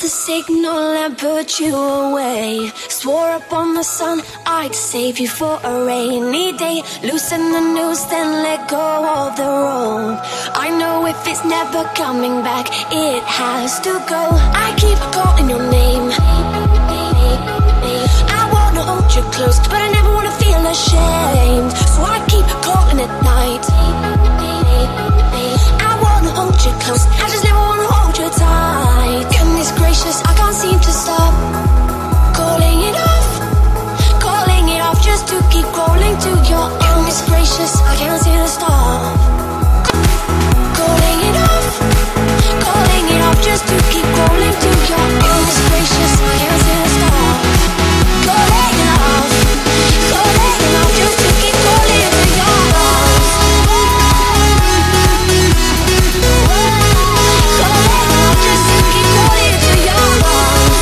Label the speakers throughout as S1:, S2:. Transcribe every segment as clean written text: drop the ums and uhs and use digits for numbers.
S1: the signal and put you away. Swore up on the sun I'd save you for a rainy day. Loosen the noose, then let go of the rope. I know if it's never coming back, it has to go. I keep calling your name. I wanna hold you close, but I never wanna feel ashamed. So I keep calling at night. I wanna hold you close, I just never wanna hold you tight. Goodness gracious, I can't seem to stop calling it off, just to keep crawling to your arms. Goodness gracious, I can't seem to stop calling it off, just to keep crawling to your arms. Goodness gracious, I can't seem to stop calling it off, just to keep crawling to your arms. Just to keep crawling to your arms.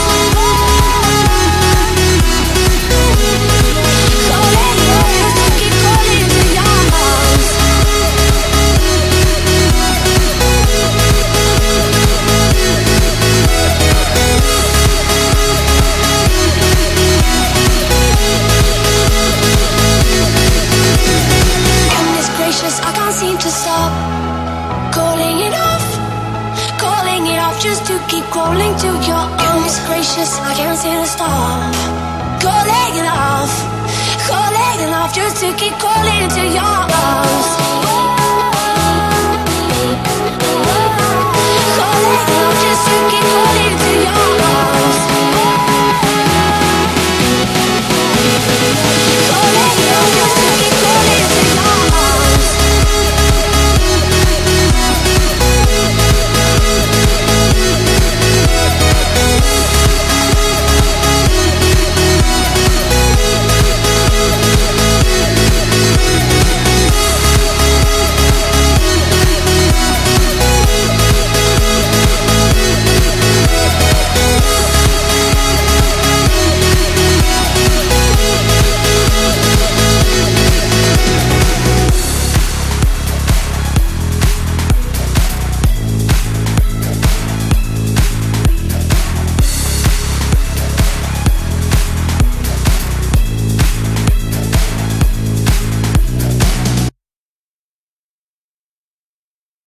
S1: I can't seem to stop calling it off, just to keep crawling to your arms. Goodness gracious, I can't seem to stop calling it off, just to keep crawling to your arms.